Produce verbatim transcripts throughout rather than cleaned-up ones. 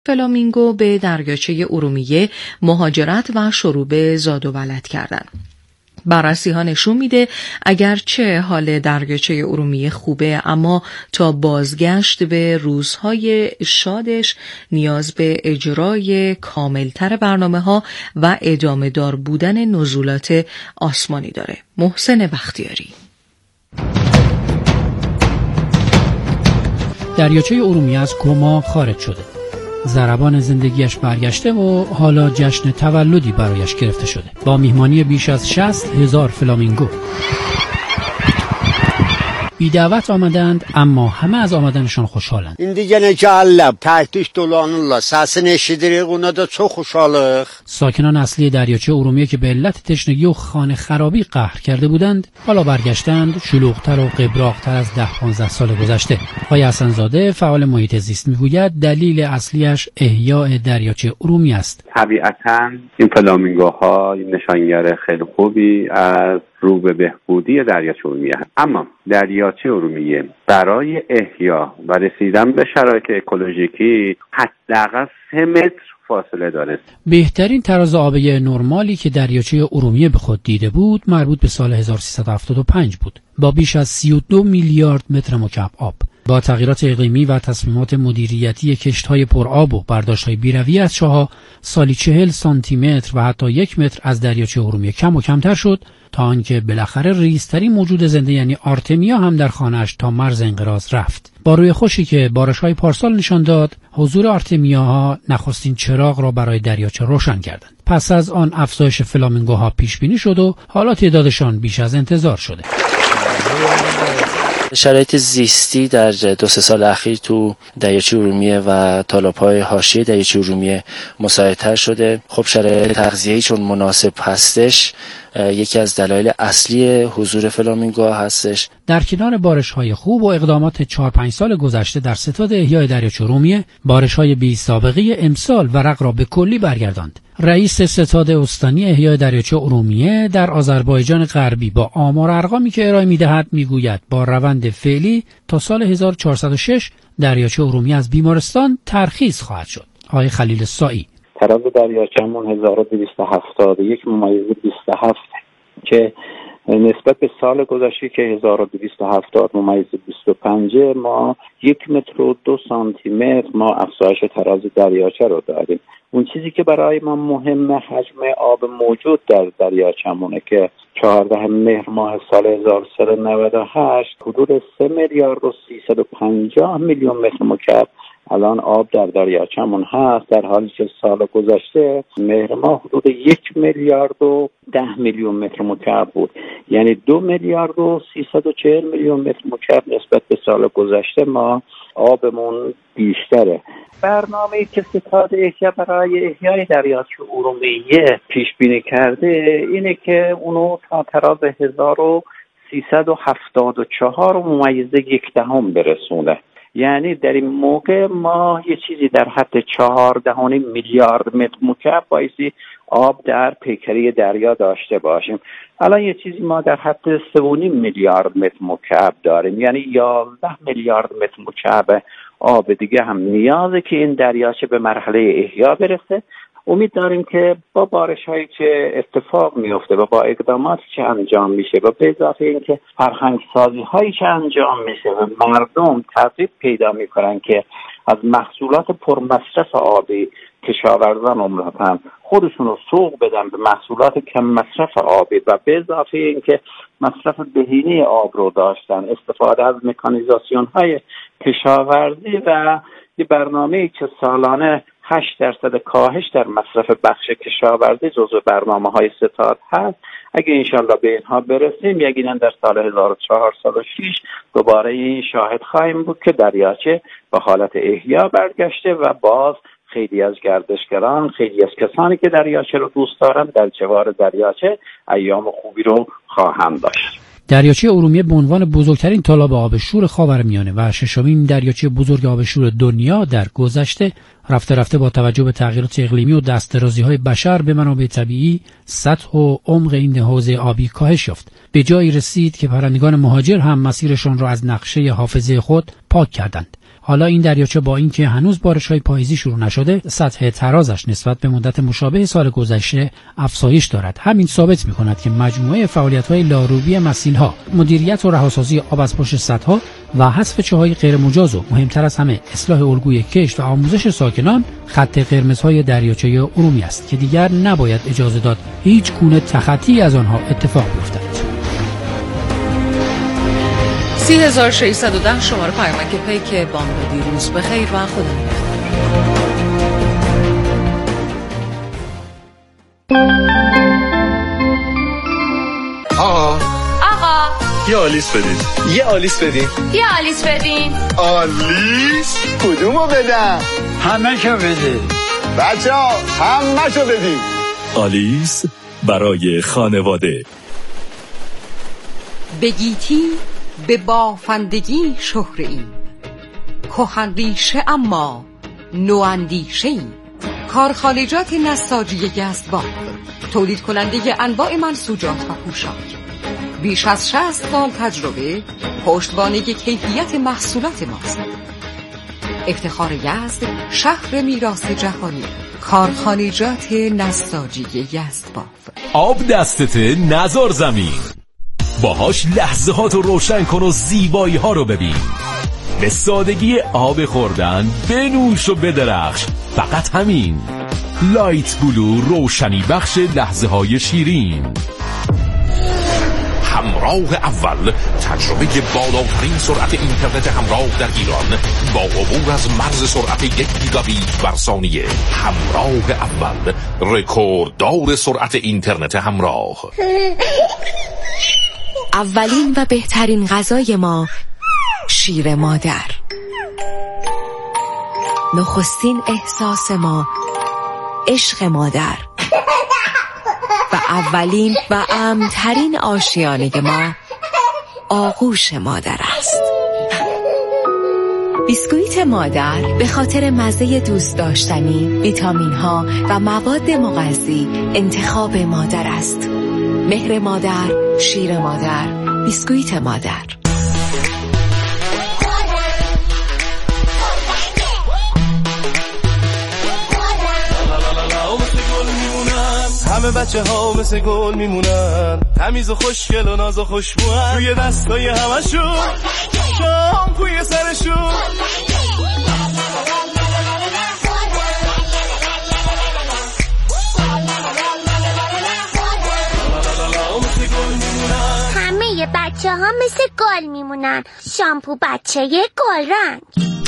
فلامینگو به دریاچه ارومیه مهاجرت و شروع به زاد و ولد کردند. بررسی ها نشون میده اگرچه حال دریاچه ارومیه خوبه، اما تا بازگشت به روزهای شادش نیاز به اجرای کاملتر برنامه ها و ادامه دار بودن نزولات آسمانی داره. محسن بختیاری. دریاچه ارومیه از کما خارج شده. ضربان زندگیش برگشته و حالا جشن تولدی برایش گرفته شده با میهمانی بیش از شصت هزار فلامینگو. بی دعوت آمدند، اما همه از آمدنشان خوشحالند. İndi gene gəlirlər, təklik dolanırlar. Səsini eşidirik, ona da çox xoşalıq. ساکنان اصلی دریاچه ارومیه که به علت تشنگی و خانه خرابی قهر کرده بودند، حالا برگشتند، شلوغ‌تر و قبراق‌تر از ده پانزده سال گذشته. آقای حسن‌زاده فعال محیط زیست میگوید دلیل اصلیش احیاء دریاچه ارومیه است. طبیعتاً این فلامینگوها نشانگر خیلی خوبی از رو به بهبودی دریاچه ارومیه هست. اما دریاچه ارومیه برای احیا و رسیدن به شرایط اکولوژیکی حداقل سه متر فاصله داره. بهترین تراز آبی نرمالی که دریاچه ارومیه به خود دیده بود مربوط به سال هزار و سیصد و هفتاد و پنج بود با بیش از سی و دو میلیارد متر مکعب آب. با تغییرات اقلیمی و تصمیمات مدیریتی کشت‌های پرآب و برداشت‌های بی‌رویه از چاه‌ها سالی چهل سانتی متر و حتی یک متر از دریاچه ارومیه کم و کمتر شد تا آنکه بالاخره ریزترین موجود زنده یعنی آرتمیا هم در خانه‌اش تا مرز انقراض رفت. با روی خوشی که بارش‌های پارسال نشان داد، حضور آرتمیاها نخستین چراغ را برای دریاچه روشن کردند. پس از آن افزایش فلامینگوها پیش بینی شد و حالا تعدادشان بیش از انتظار شده. شرایط زیستی در دو سه سال اخیر تو دریاچه ارومیه و تالاب‌های حاشیه دریاچه ارومیه مساعدتر شده. خب شرایط تغذیه‌ای چون مناسب هستش یکی از دلایل اصلی حضور فلامینگوها هستش. در کنار بارش‌های خوب و اقدامات چهار پنج سال گذشته در ستاد احیای دریاچه ارومیه، بارش‌های بی سابقه امسال ورق را به کلی برگرداند. رئیس ستاد استانی احیای دریاچه ارومیه در آذربایجان غربی با آمار و ارقامی که ارائه می‌دهد میگوید با روند فعلی تا سال هزار و چهارصد و شش دریاچه ارومیه از بیمارستان ترخیص خواهد شد. آقای خلیل سایی: تراز دریاچه‌مون هزار و دویست و هفتاد و یک ممیز بیست و هفت که نسبت به سال گذشته که هزار و دویست و هفتاد ممیز بیست و پنج ما یک متر و دو سانتی متر ما افزایش تراز دریاچه رو داریم. اون چیزی که برای ما مهمه حجم آب موجود در دریاچه‌مونه که چهاردهم مهر ماه سال هزار و سیصد و نود و هشت حدود سه میلیارد و سیصد و پنجاه میلیون متر مکعب الان آب در دریاچه‌مون هست، در حالی که سال گذشته مهر ماه حدود یک میلیارد و ده میلیون متر مکعب بود، یعنی دو میلیارد و سیصد و چهل میلیون متر مکعب نسبت به سال گذشته ما آبمون بیشتره. برنامه‌ای که ستاد احیا برای احیای دریاچه ارومیه پیش بینی کرده اینه که اونو تا تراز هزار و سیصد و هفتاد و چهار ممیز یک دهم برسونه. یعنی در این موقع ما یه چیزی در حد چهارده و نیم میلیارد متر مکعب بایستی آب در پیکره دریا داشته باشیم. الان یه چیزی ما در حد سه و نیم میلیارد متر مکعب داریم، یعنی یازده میلیارد متر مکعب آب دیگه هم نیازه که این دریاچه به مرحله احیا برسه. امید داریم که با بارش هایی که اتفاق میفته و با اقداماتی که انجام میشه و به اضافه این که فرهنگ سازی هایی که انجام میشه و مردم ترغیب پیدا میکنن که از محصولات پرمصرف آبی کشاورزان عمدتاً خودشون رو سوق بدن به محصولات کم مصرف آبی و به اضافه این که مصرف بهینه آب رو داشتن، استفاده از مکانیزاسیون های کشاورزی و یه برنامه‌ای که سالانه هشت درصد کاهش در مصرف بخش کشاورزی جزو برنامه‌های ستاد هست. اگه انشالله به اینها برسیم یقینا در سال هزار و چهارصد و شش دوباره این شاهد خواهیم بود که دریاچه به حالت احیا برگشته و باز خیلی از گردشگران، خیلی از کسانی که دریاچه رو دوست دارن در جوار دریاچه ایام خوبی رو خواهند داشت. دریاچه ارومیه به عنوان بزرگترین تالاب آب شور خاورمیانه و ششمین دریاچه بزرگ آب شور دنیا در گذشته رفته رفته با توجه به تغییرات اقلیمی و دسترازی‌های بشر به منابع طبیعی سطح و عمق این حوزه آبی کاهش یافت. به جایی رسید که پرندگان مهاجر هم مسیرشان را از نقشه حافظه خود پاک کردند. حالا این دریاچه با اینکه هنوز بارش‌های پاییزی شروع نشده، سطح ترازش نسبت به مدت مشابه سال گذشته افزایش دارد. همین ثابت می‌کند که مجموعه فعالیت‌های لاروبی مسیل‌ها، مدیریت و رهاسازی آب از پشت سدها و حذف چاه‌های غیرمجاز و مهمتر از همه اصلاح الگوی کشت و آموزش ساکنان خط قرمزهای دریاچه ارومیه است که دیگر نباید اجازه داد هیچ گونه تخطی از آنها اتفاق بیفتد. سی هزار و ششصد و ده شماره پیامک پیک بامدادی. روز بخیر و خدا نگهدار. آقا آقا یه آلیس بدین. یه آلیس بدین. یه آلیس بدین. آلیس کدومو بدم؟ همه شو بدین بچه ها همه شو بدین. آلیس برای خانواده. بگیتی به بافندگی شهره ای، کهن ریشه اما نواندیشه ای. کارخانجات نساجی گزدباف، تولید کننده انواع منسوجات و پوشاک، بیش از شصت سال تجربه، پشتوانه کیفیت محصولات ماست. افتخار یزد، شهر میراث جهانی. کارخانجات نساجی گزدباف. آب دستت نزار زمین، باهاش لحظه ها تو روشن کن و زیبایی ها رو ببین. به سادگی آب خوردن بنوش و بدرخش، فقط همین. لایت بلو، روشنی بخش لحظه های شیرین. همراه اول، تجربه بالاترین سرعت اینترنت همراه در ایران با عبور از مرز سرعت یک گیگابیت بر ثانیه. همراه اول، رکورددار سرعت اینترنت همراه. اولین و بهترین غذای ما شیر مادر. نخستین احساس ما عشق مادر و اولین و امن‌ترین آشیانه ما آغوش مادر است. بیسکویت مادر به خاطر مزه دوست داشتنی، ویتامین ها و مواد مغذی انتخاب مادر است. مهر مادر، شیر مادر، بیسکویت مادر. همه بچه ها مثل گل میمونن، تمیز و خوشگل و ناز و خوشبوان، روی دستای همشون، شامپوی سرشون. همه بچه ها مثل گل میمونن، شامپو بچه گل رنگ.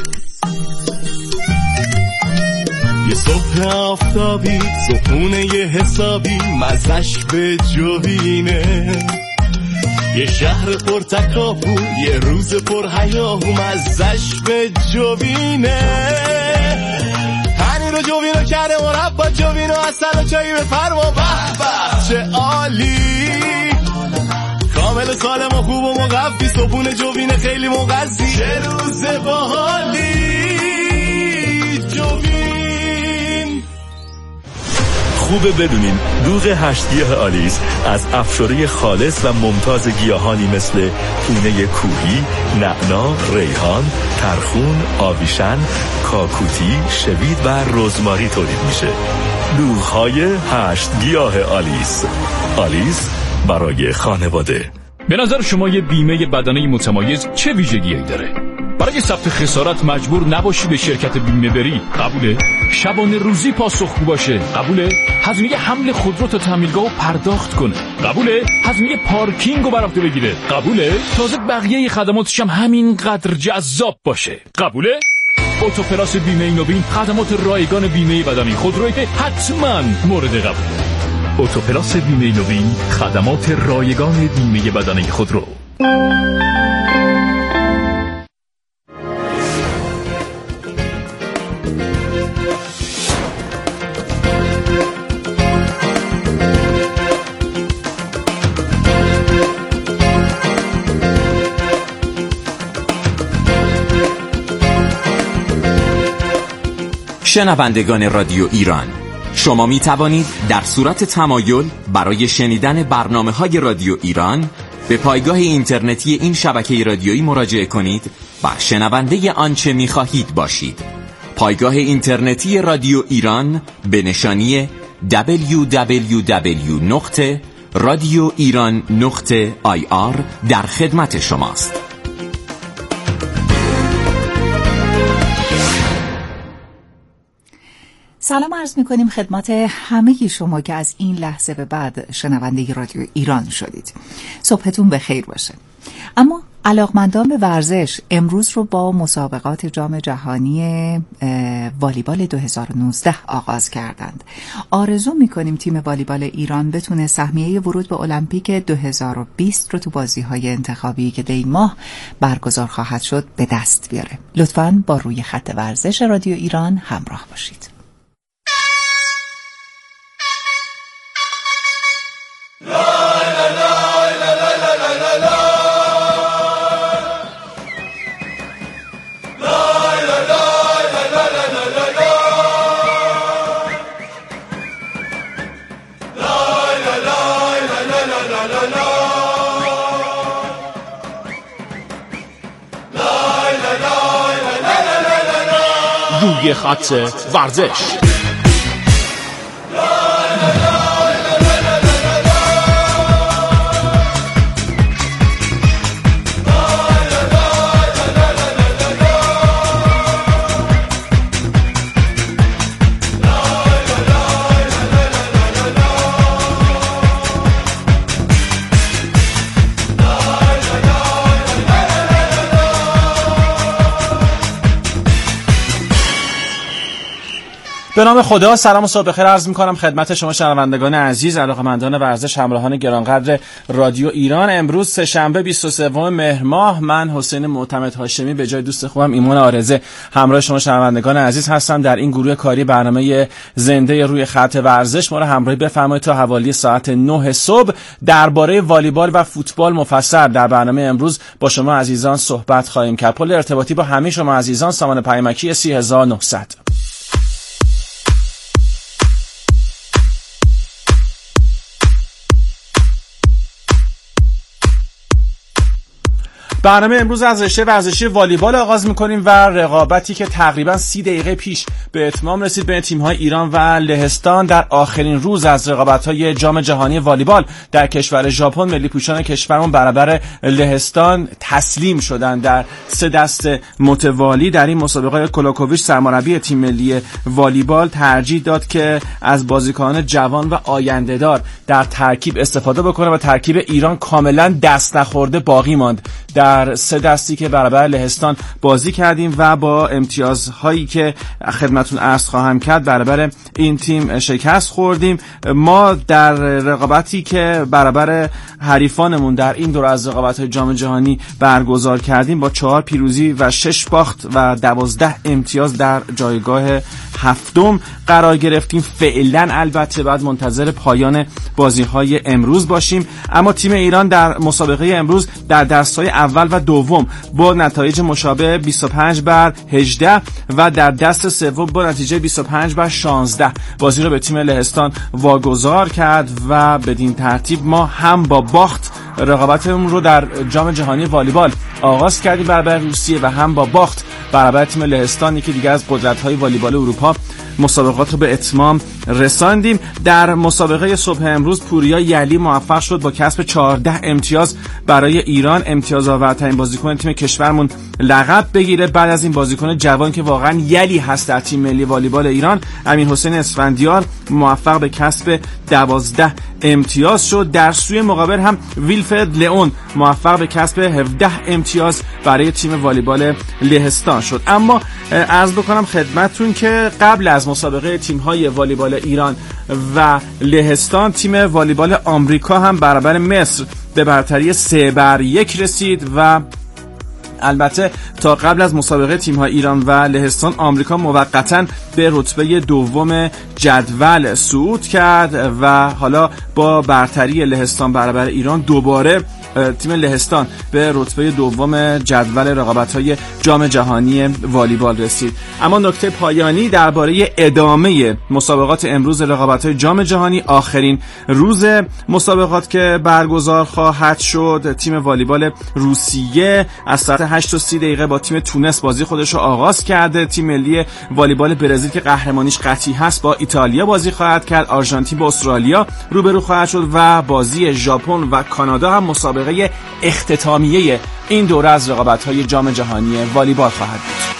یه صبح آفتابی، صبحونه یه حسابی، مزش به جوینه. یه شهر پر تکاپو، یه روز پر هیاهو، مزش به جوینه. پنیر و جوینو کرده مربا، جوینو اصل و چایی به فرما. به به چه عالی، کامل سالم و خوب و مقوی، صبحونه جوینه خیلی مغذی. چه روز باحالی جوین. خوبه بدونین دوغ هشت گیاه آلیس از افشاره خالص و ممتاز گیاهانی مثل پونه کوهی، نعنا، ریحان، ترخون، آویشن، کاکوتی، شوید و رزماری تولید میشه. دوغ‌های هشت گیاه آلیس. آلیس برای خانواده. به نظر شما یه بیمه بدنه متمایز چه ویژگی‌ای داره؟ برای ثبت خسارت مجبور نباشی به شرکت بیمه بری، قبوله؟ شبانه روزی پاسخگو باشه، قبوله؟ هزینه حمل خودرو تا تعمیرگاهو پرداخت کنه، قبوله؟ هزینه پارکینگو بر عهده بگیره، قبوله؟ تازه بقیه خدماتش هم همینقدر جذاب باشه، قبوله؟ اوتوپلاس بیمه نوین خدمات رایگان بیمه بدنی خودرویی که حتما مورد قبوله. اوتوپلاس بیمه نوین خدمات رایگان بیمه بدنی خودرو. شنوندگان رادیو ایران، شما می توانید در صورت تمایل برای شنیدن برنامه‌های رادیو ایران به پایگاه اینترنتی این شبکه رادیویی مراجعه کنید و شنونده آنچه می‌خواهید باشید. پایگاه اینترنتی رادیو ایران به نشانی دبلیو دبلیو دبلیو نقطه رادیو ایران نقطه آی آر در خدمت شماست. سلام عرض می‌کنیم خدمت همه شما که از این لحظه به بعد شنونده رادیو ایران شدید. صبحتون بخیر باشه. اما علاقمندان به ورزش امروز رو با مسابقات جام جهانی والیبال دو هزار و نوزده آغاز کردند. آرزو می‌کنیم تیم والیبال ایران بتونه سهمیه ورود به المپیک دو هزار و بیست رو تو بازی‌های انتخابی که دی ماه برگزار خواهد شد به دست بیاره. لطفاً با روی خط ورزش رادیو ایران همراه باشید. روی خط ورزش. به نام خدا، سلام و صبح بخیر عرض می‌کنم خدمت شما شنوندگان عزیز، علاقه‌مندان ورزش، همراهان گرانقدر رادیو ایران. امروز سه‌شنبه بیست و سوم مهر ماه، من حسین معتمد هاشمی به جای دوست خوبم ایمان آرزه همراه شما شنوندگان عزیز هستم در این گروه کاری برنامه زنده روی خط ورزش. ما رو همراهی بفرمایید تا حوالی ساعت نه صبح درباره والیبال و فوتبال مفصل در برنامه امروز با شما عزیزان صحبت خواهیم کرد. پل ارتباطی با همه شما عزیزان سامان پیامکی سی هزار و نهصد. برنامه امروز از رشته ورزشی والیبال آغاز می‌کنیم و رقابتی که تقریباً سی دقیقه پیش به اتمام رسید بین تیم‌های ایران و لهستان در آخرین روز از رقابت‌های جام جهانی والیبال در کشور ژاپن. ملی پوشان کشورمون برابر لهستان تسلیم شدند در سه دست متوالی. در این مسابقه کولاکوویچ سرمربی تیم ملی والیبال ترجیح داد که از بازیکنان جوان و آینده‌دار در ترکیب استفاده بکنه و ترکیب ایران کاملاً دست نخورده باقی ماند. در سه دستی که برابر لهستان بازی کردیم و با امتیازهایی که خدمتون عرض خواهم کرد برابر این تیم شکست خوردیم. ما در رقابتی که برابر حریفانمون در این دور از رقابت‌های جام جهانی برگزار کردیم با چهار پیروزی و شش باخت و دوازده امتیاز در جایگاه هفتم قرار گرفتیم. فعلا البته بعد منتظر پایان بازی‌های امروز باشیم. اما تیم ایران در مسابقه امروز در دست‌های اول و دوم با نتایج مشابه بیست و پنج بر هجده و در دست سوم با نتیجه بیست و پنج بر شانزده بازی رو به تیم لهستان واگذار کرد و بدین ترتیب ما هم با باخت رقابتمون رو در جام جهانی والیبال آغاز کردیم برابر روسیه و هم با باخت برابر تیم لهستان که دیگه از قدرت‌های والیبال اروپا مسابقات رو به اتمام رساندیم. در مسابقه صبح امروز پوریا یلی موفق شد با کسب چهارده امتیاز برای ایران امتیاز آورترین بازیکن تیم کشورمون لقب بگیره. بعد از این بازیکن جوان که واقعا یلی هست در تیم ملی والیبال ایران، امین حسین اسفندیار موفق به کسب دوازده امتیاز شد. در سوی مقابل هم ویلفرد لئون موفق به کسب هفده امتیاز برای تیم والیبال لهستان شد. اما عرض بکنم خدمتتون که قبل از مسابقه تیم‌های والیبال ایران و لهستان تیم والیبال آمریکا هم برابر مصر به برتری سه بر یک رسید و البته تا قبل از مسابقه تیم‌های ایران و لهستان آمریکا موقتاً به رتبه دوم جدول صعود کرد و حالا با برتری لهستان برابر ایران دوباره تیم لهستان به رتبه دوم جدول رقابت‌های جام جهانی والیبال رسید. اما نکته پایانی درباره ادامه مسابقات امروز رقابت‌های جام جهانی، آخرین روز مسابقات که برگزار خواهد شد، تیم والیبال روسیه از ساعت هشت و سی دقیقه با تیم تونس بازی خودش رو آغاز کرده. تیم ملی والیبال برزیل که قهرمانیش قطعی هست با ایتالیا بازی خواهد کرد. آرژانتین با استرالیا روبرو خواهد شد و بازی ژاپن و کانادا هم مسابقه اختتامیه این دوره از رقابت‌های جام جهانی والیبال خواهد بود.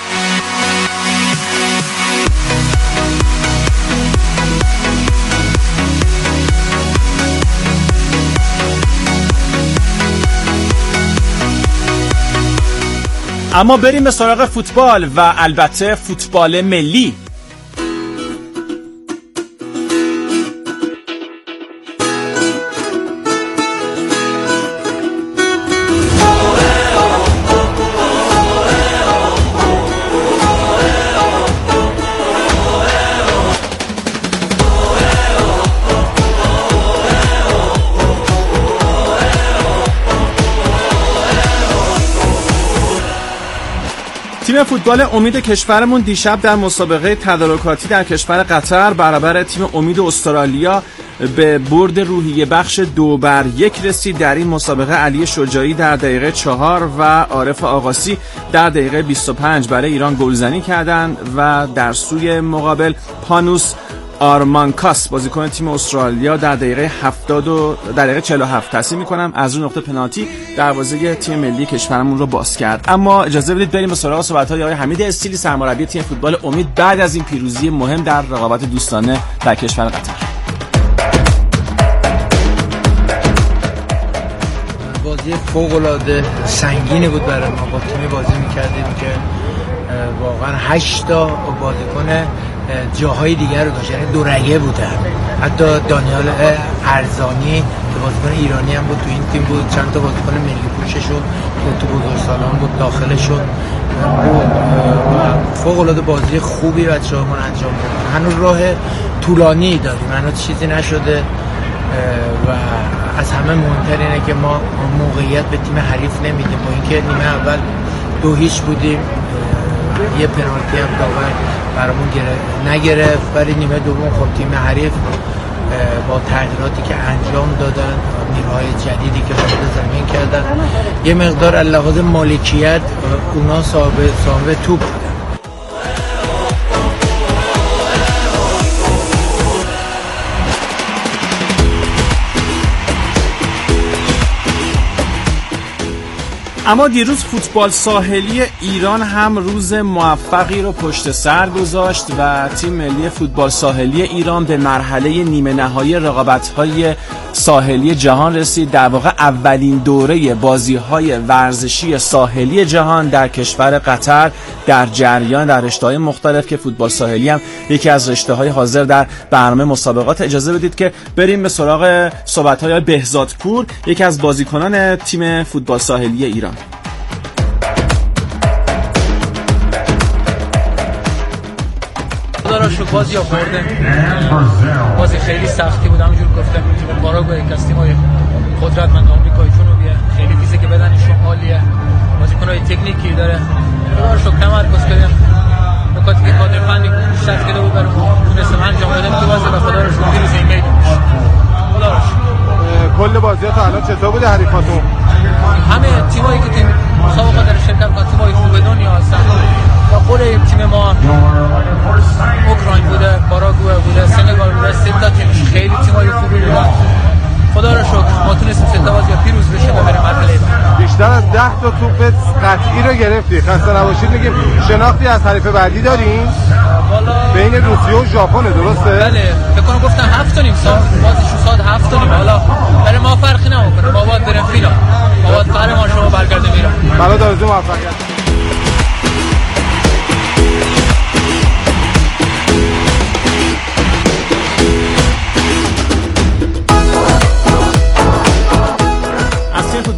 اما بریم به سراغ فوتبال و البته فوتبال ملی. تیم فوتبال امید کشورمون دیشب در مسابقه تدارکاتی در کشور قطر برابر تیم امید استرالیا به برد روحیه بخش دو بر یک رسید. در این مسابقه علی شجاعی در دقیقه چهار و عارف آقاسی در دقیقه بیست و پنج برای ایران گلزنی کردند و در سوی مقابل پانوس آرمانکاس بازیکن تیم استرالیا در دقیقه هفتاد و در دقیقه چهل و هفت تصمیم می‌کنم از اون نقطه پنالتی دروازه تیم ملی کشورمون رو باز کرد. اما اجازه بدید بریم به سراغ صحبت‌های آقای حمید استیلی سرمربی تیم فوتبال امید بعد از این پیروزی مهم در رقابت دوستانه در کشور قطر. بازی فوق‌العاده سنگینی بود برای ما. با تیمی بازی می‌کردیم که واقعا هشت تا بازیکن جاهای دیگر رو داشت، یعنی دو رگه بودن. حتی دانیال ارزانی که بازیکن ایرانی هم بود تو این تیم بود، چند تا بازیکن ملی پوشش شد که تو بزرگسالان بود داخل شد. فوق العاده بازی خوبی بچه‌هامون انجام دادن. هنوز راه طولانی داریم، هنوز چیزی نشده و از همه مهمتر اینه که ما موقعیت به تیم حریف نمیدیم. با اینکه نیمه اول دو هیچ بودیم، یه پنالتی هم داور برامون نگرفت، ولی نیمه دوم خب تیم حریف با تغییراتی که انجام دادن، نیروهای جدیدی که وارد زمین کردن، یه مقدار لحاظ مالکیت اونا صاحب صاحب توپ بودن. اما دیروز فوتبال ساحلی ایران هم روز موفقی رو پشت سر گذاشت و تیم ملی فوتبال ساحلی ایران به مرحله نیمه نهایی رقابت‌های ساحلی جهان رسید. در واقع اولین دوره بازی‌های ورزشی ساحلی جهان در کشور قطر در جریان در رشته‌های مختلف که فوتبال ساحلی هم یکی از رشته‌های حاضر در برنامه مسابقات. اجازه بدید که بریم به سراغ صحبت‌های بهزادپور، یکی از بازیکنان تیم فوتبال ساحلی ایران. خدا را شکر بازی آورده. بازی خیلی سختی بود، همونجور گفتم تیم پاراگوئه یک از تیم‌های قدرتمند آمریکای جنوبیه، خیلی فیزیک بدنشون عالیه، بازیکن‌های تکنیکی داره. خدا را شکر تمرکز کردیم، نکاتی که کادر فنی بیشتر کرده بود برای ما تونستیم انجام بدیم تو بازی و خدا را شکر پیروزی این میدون. خدا را شکر. کل بازی‌ها تا الان چطور بوده حریفاتون؟ همه تیمایی که تیم مسابقات در شرکت کردن تیم‌های خوب دنیا هستن. و خود تیم ما اوکراین بوده، پاراگوئه بوده، سنگال بوده، سه تا تیم خیلی تیم‌های خوبی بودن. خدا را شکر ما تونستیم سه تا بازی پیروز بشیم و بریم مرحله بعد. بیشتر از ده تا توپ قطعی رو گرفتی. خسته نباشید میگیم. شناختی از حریف بعدی دارین؟ والا بین روسیه و ژاپن درسته؟ بله، فکر کنم گفتن هفت تا نیم ساعت، بازیشون ساعت هفت تا نیم. حالا برای ما فرقی نمیکنه، ما باید بریم فینال. ما باید قهرمان شما برگردیم ایران. بالا دارید موفقیت.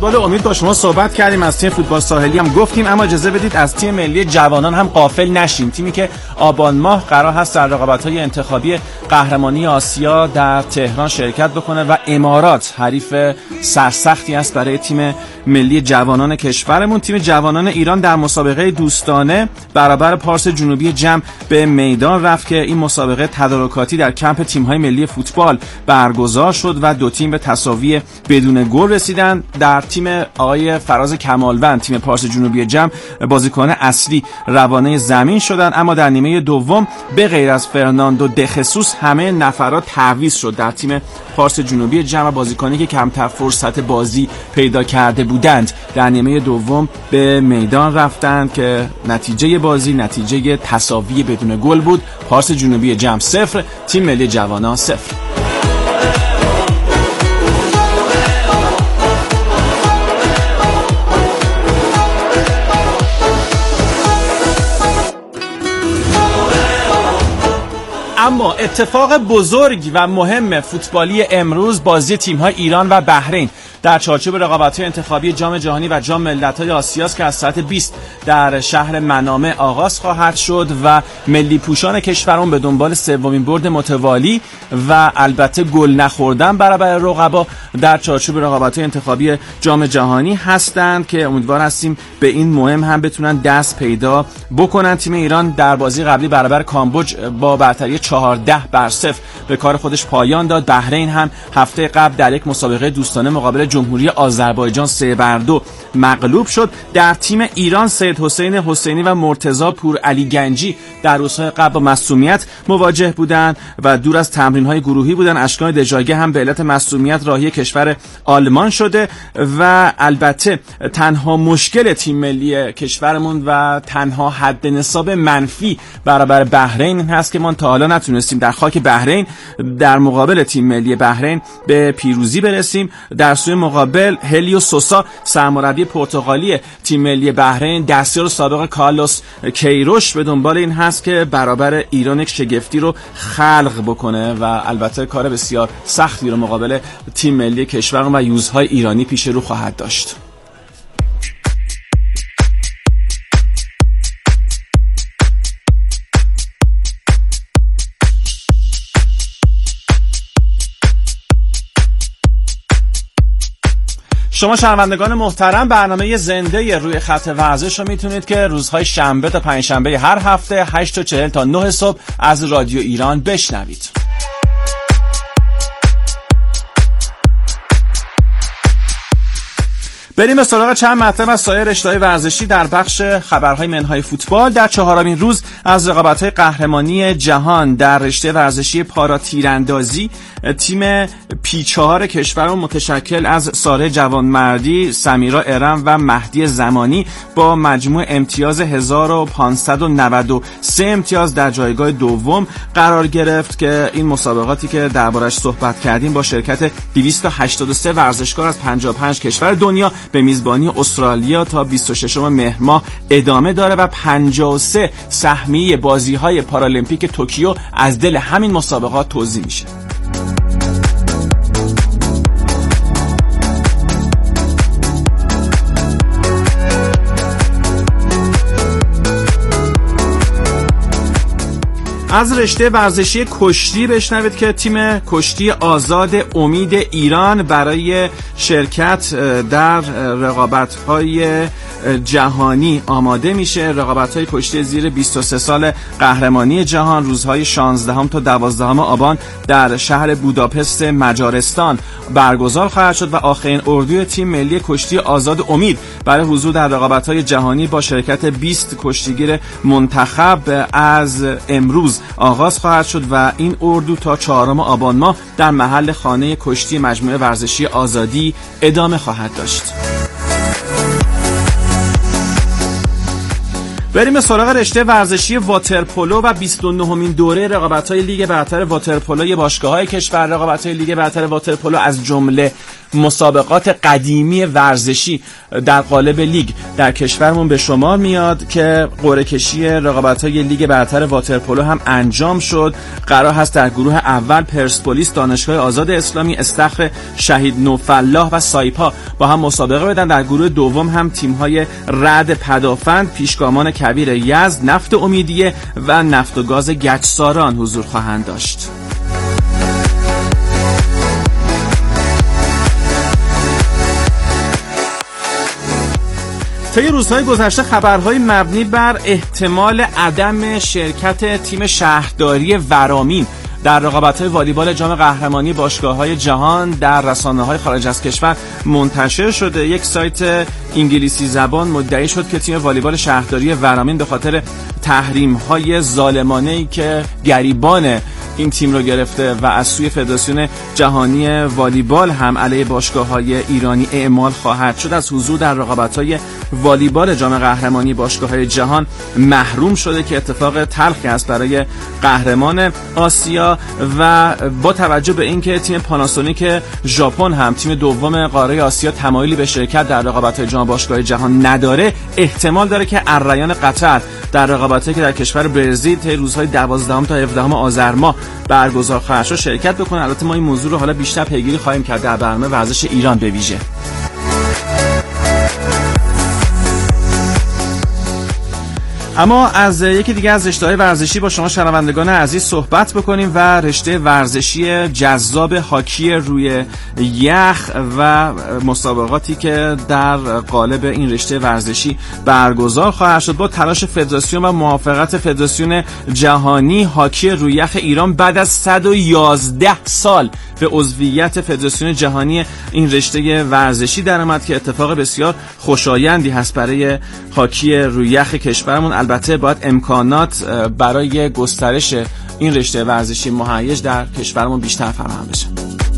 فوتبال امید با شما صحبت کردیم، از تیم فوتبال ساحلی هم گفتیم، اما اجازه بدید از تیم ملی جوانان هم غافل نشیم. تیمی که آبان ماه قرار هست در رقابت‌های انتخابی قهرمانی آسیا در تهران شرکت بکنه و امارات حریف سرسختی است برای تیم ملی جوانان کشورمون. تیم جوانان ایران در مسابقه دوستانه برابر پارس جنوبی جم به میدان رفت که این مسابقه تدارکاتی در کمپ تیم‌های ملی فوتبال برگزار شد و دو تیم به تساوی بدون گل رسیدن. در تیم آقای فراز کمالوند، تیم پارس جنوبی جم، بازیکن اصلی روانه زمین شدند، اما در نیمه دوم به غیر از فرناندو دخسوس همه نفرات تعویض شد در تیم پارس جنوبی جم و بازیکنانی که کمتر فرصت بازی پیدا کرده بودند در نیمه دوم به میدان رفتند که نتیجه بازی نتیجه تساوی بدون گل بود. پارس جنوبی جم صفر، تیم ملی جوانان صفر. اما اتفاق بزرگ و مهم فوتبالی امروز بازی تیم‌های ایران و بحرین در چارچوب رقابت‌های انتخابی جام جهانی و جام ملت‌های آسیا است که از ساعت بیست در شهر منامه آغاز خواهد شد و ملی پوشان کشورمون به دنبال سومین برد متوالی و البته گل نخوردن برابر رقبا در چارچوب رقابت‌های انتخابی جام جهانی هستند که امیدوار هستیم به این مهم هم بتونن دست پیدا بکنن. تیم ایران در بازی قبلی برابر کامبوج با برتری چهارده بر صفر به کار خودش پایان داد. بحرین هم هفته قبل در یک مسابقه دوستانه مقابل جمهوری آذربایجان سه بر دو مغلوب شد. در تیم ایران سید حسین حسینی و مرتضی پور علی گنجی در روزهای قبل با معصومیت مواجه بودند و دور از تمرین‌های گروهی بودند. اشکان دژاگه هم به علت معصومیت راهی کشور آلمان شده و البته تنها مشکل تیم ملی کشورمون و تنها حد نصاب منفی برابر بحرین هست که ما تا حالا نتونستیم در خاک بحرین در مقابل تیم ملی بحرین به پیروزی برسیم. در سوی مقابل هلیو سوسا سرمربی پرتغالی تیم ملی بحرین دستیار سابق کارلوس کیروش به دنبال این هست که برابر ایران یک شگفتی رو خلق بکنه و البته کار بسیار سختی رو مقابل تیم ملی کشورمون و یوزهای ایرانی پیش رو خواهد داشت. شما شنوندگان محترم، برنامه زنده روی خط ورزش رو میتونید که روزهای شنبه تا پنجشنبه هر هفته هشت و چهل تا نه صبح از رادیو ایران بشنوید. بریم به سراغ چند مطلب از سایر رشته‌های ورزشی در بخش خبرهای منهای فوتبال. در چهارمین روز از رقابت‌های قهرمانی جهان در رشته ورزشی پارا تیراندازی، تیم پی چهار کشورمون متشکل از ساره جوانمردی، سمیرا ارم و مهدی زمانی با مجموع امتیاز هزار و پانصد و نود و سه امتیاز در جایگاه دوم قرار گرفت که این مسابقاتی که دربارش صحبت کردیم با شرکت دویست و هشتاد و سه ورزشکار از پنجاه و پنج کشور دنیا به میزبانی استرالیا تا بیست و ششم مهر ماه ادامه داره و پنجاه و سه سهمیه بازی‌های پارالمپیک توکیو از دل همین مسابقات توزیع میشه. از رشته ورزشی کشتی بشنوید که تیم کشتی آزاد امید ایران برای شرکت در رقابت‌های جهانی آماده میشه. رقابت‌های کشتی زیر بیست و سه سال قهرمانی جهان روزهای شانزدهم تا دوازدهم آبان در شهر بوداپست مجارستان برگزار خواهد شد و آخرین اردوی تیم ملی کشتی آزاد امید برای حضور در رقابت‌های جهانی با شرکت بیست کشتیگیر منتخب از امروز آغاز خواهد شد و این اردو تا چهارم آبان ماه در محل خانه کشتی مجموعه ورزشی آزادی ادامه خواهد داشت. بریم سراغ رشته ورزشی واترپولو و بیست و نهمین دوره رقابت‌های لیگ برتر واترپولوی باشگاه‌های کشور. رقابت‌های لیگ برتر واترپولو از جمله مسابقات قدیمی ورزشی در قالب لیگ در کشورمون به شمار میاد که قرعه کشی رقابت‌های لیگ برتر واترپولو هم انجام شد. قرار هست در گروه اول پرسپولیس، دانشگاه آزاد اسلامی، استخر شهید نوفلاح و سایپا با هم مسابقه بدن. در گروه دوم هم تیم‌های رعد پدافند، پیشگامان کبیر یزد، نفت امیدیه و نفت و گاز گچساران حضور خواهند داشت. طی روزهای گذشته خبرهای مبنی بر احتمال عدم شرکت تیم شهرداری ورامین در رقابت‌های والیبال جام قهرمانی باشگاه‌های جهان در رسانه‌های خارج از کشور منتشر شده. یک سایت انگلیسی زبان مدعی شد که تیم والیبال شهرداری ورامین به خاطر تحریم‌های ظالمانه‌ای که گریبان این تیم رو گرفته و از سوی فدراسیون جهانی والیبال هم علیه باشگاه‌های ایرانی اعمال خواهد شد، از حضور در رقابت‌های والیبال جام قهرمانی باشگاه‌های جهان محروم شده که اتفاق تلخی است برای قهرمان آسیا. و با توجه به اینکه تیم پاناسونیک ژاپن هم تیم دوم قاره آسیا تمایلی به شرکت در رقابت‌های جام باشگاه‌های جهان نداره، احتمال داره که الریان قطر در رقابت‌هایی که در کشور برزیل طی روزهای دوازدهم تا هفدهم آذر ماه برگزار خواهد شد شرکت بکنه. البته ما این موضوع رو حالا بیشتر پیگیری خواهیم کرد در برنامه ورزش ایران به ویژه. اما از یکی دیگه از رشته‌های ورزشی با شما شنوندگان عزیز صحبت بکنیم و رشته ورزشی جذاب هاکی روی یخ و مسابقاتی که در قالب این رشته ورزشی برگزار خواهد شد. با تلاش فدراسیون و موافقت فدراسیون جهانی، هاکی روی یخ ایران بعد از صد و یازده سال به عضویت فدراسیون جهانی این رشته ورزشی در آمد که اتفاق بسیار خوشایندی هست برای هاکی روی یخ کشورمون. البته باید امکانات برای گسترش این رشته ورزشی مهیج در کشورمون بیشتر فراهم بشه.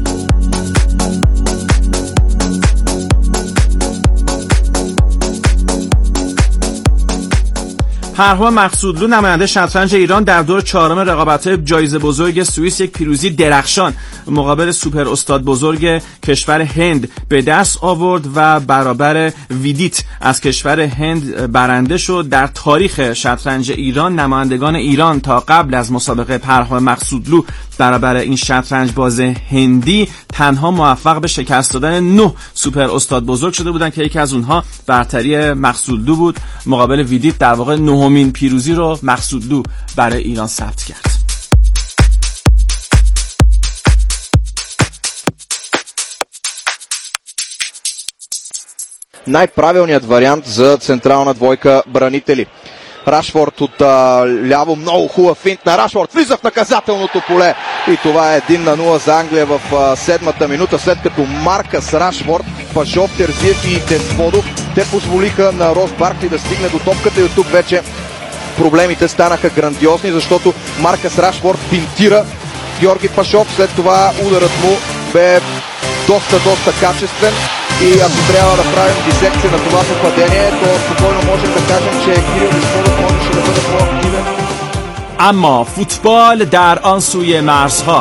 پرهام مقصودلو نماینده شطرنج ایران در دور چهارم رقابت‌های جایزه بزرگ سوئیس یک پیروزی درخشان مقابل سوپر استاد بزرگ کشور هند به دست آورد و برابر ویدیت از کشور هند برنده شد. در تاریخ شطرنج ایران نمایندگان ایران تا قبل از مسابقه پرهام مقصودلو برابر این شطرنج باز هندی تنها موفق به شکست دادن نه سوپر استاد بزرگ شده بودند که یکی از اونها برتری مقصودلو بود. مقابل ویدیت در واقع نهمین پیروزی رو مقصودلو برای ایران ثبت کرد. Най-правилният вариант за централна двойка бранители. Рашфорд от а, ляво, много хубав финт на Рашфорд, влиза в наказателното поле и това е един на нула за Англия в а, седмата минута, след като Маркъс Рашфорд, Пашов, Терзиев и Тенфодов, те позволиха на Рос Баркли да стигне до топката и от тук вече проблемите станаха грандиозни, защото Маркъс Рашфорд финтира Георги Пашов, след това ударът му бе доста, доста качествен. И ако трябва да правим дисекция на това попадение, то спокойно можем да кажем, че Кирил Дисмодов можеше да бъде по-активен. اما فوتبال در آن سوی مرزها.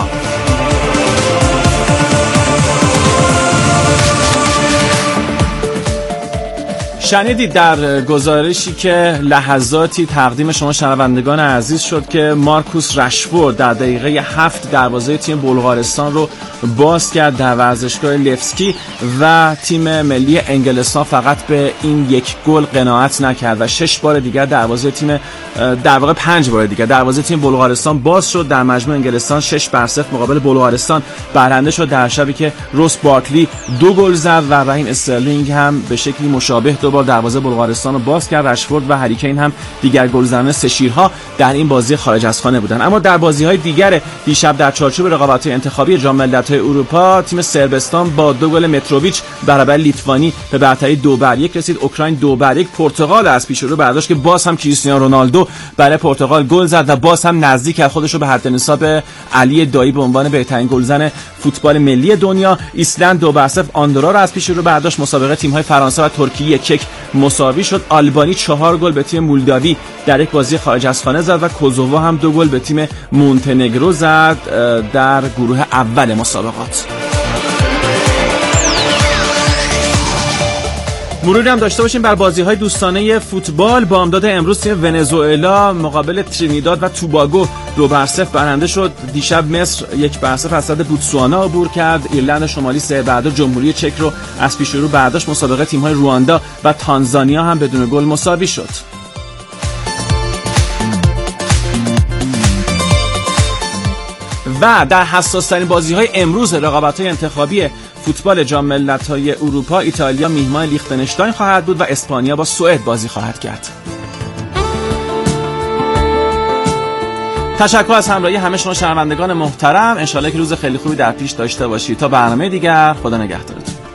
شنیدید در گزارشی که لحظاتی تقدیم شما شنوندگان عزیز شد که مارکوس رشفورد در دقیقه هفت دروازه تیم بلغارستان رو باز کرد در ورزشگاه لفسکی و تیم ملی انگلستان فقط به این یک گل قناعت نکرد و شش بار دیگر دروازه تیم در واقع پنج بار دیگر دروازه تیم بلغارستان باز شد. در مجموع انگلستان شش بر صفر مقابل بلغارستان برنده شد در شبی که روس بارکلی دو گل زد و رحیم استرلینگ هم به شکلی مشابه دو بار دروازه بلغارستان رو باز کرد. رشفورد و هری کین هم دیگر گلزنان سه شیرها در این بازی خارج از خانه بودند. اما در بازی‌های دیگر دیشب در چارچوب رقابت‌های انتخابی جام ملت‌های اروپا تیم صربستان با دو گل متروویچ برابر لیتوانی به برتری دو بر یک رسید. اوکراین دو بر یک پرتغال از پیش رو برداشت که باز هم کریستیانو رونالدو برای پرتغال گل زد و باز هم نزدیک کرد خودش رو به حد نصاب علی دایی به عنوان بهترین گلزن فوتبال ملی دنیا. ایسلند دو بر صفر آندورا رو از پیش رو برداشت. مسابقه تیم‌های فرانسه و ترکیه یک یک مساوی شد. آلبانی چهار گل به تیم مولداوی در یک بازی خارج از خانه زد و کوزوو هم دو گل به تیم مونتنگرو زد در گروه اول مسابقات. مروری هم داشته باشیم بر بازی‌های دوستانه فوتبال. بامداد امروز تیم ونزوئلا مقابل ترینیداد و توباگو دو بر صفر برنده شد. دیشب مصر یک بر صفر از صد بوتسوانا عبور کرد. ایرلند شمالی سه بر دو جمهوری چک رو از پیش رو برداشت. مسابقه تیم‌های رواندا و تانزانیا هم بدون گل مساوی شد. و در حساس‌ترین بازی‌های امروز رقابت‌های انتخابی فوتبال جام ملت‌های اروپا، ایتالیا میهمان لیختنشتاین خواهد بود و اسپانیا با سوئد بازی خواهد کرد. تشکر از همراهی همه شما شنوندگان محترم. انشالله که روز خیلی خوبی در پیش داشته باشید. تا برنامه دیگر، خدا نگهدارتون.